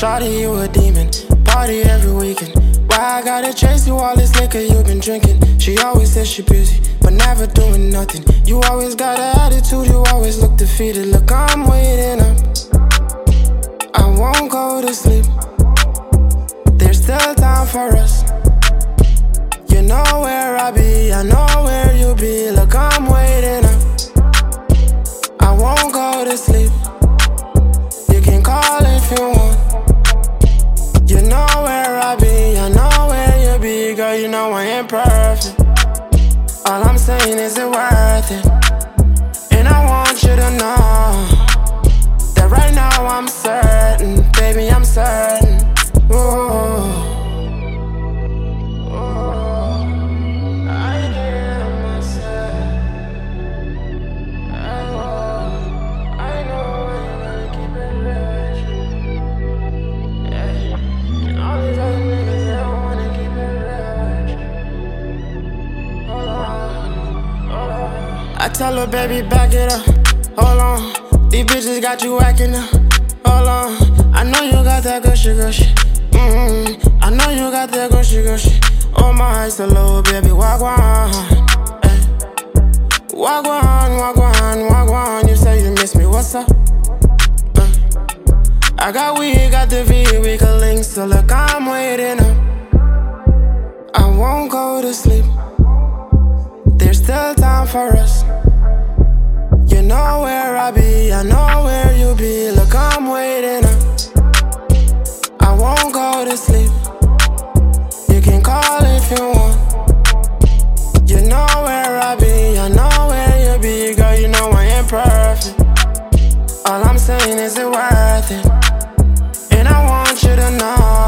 Shawty, you a demon, party every weekend. Why I gotta chase you all this liquor you been drinking? She always says she busy, but never doing nothing. You always got an attitude, you always look defeated. Look, I'm waiting up, I won't go to sleep. There's still time for us. You know where I be, I know where you be. Look, I'm waiting up, I won't go to sleep. You can call if you want. You know where I be, I know where you be. Girl, you know I ain't perfect. All I'm saying is it worth it. And I want you to know that right now I'm certain, baby, I'm certain. Ooh. I tell her, baby, back it up. Hold on, these bitches got you acting up. Hold on, I know you got that gushy gushy. I know you got that gushy gushy. Oh my, so low, baby, wagwan. Wagwan, wagwan, wagwan. You say you miss me, what's up? I got weed, got the V, we can link. So look, I'm waiting up, I won't go to sleep. There's still time for us. You know where I be, I know where you be. Look, I'm waiting up, I won't go to sleep. You can call if you want. You know where I be, I know where you be. Girl, you know I ain't perfect. All I'm saying is it worth it. And I want you to know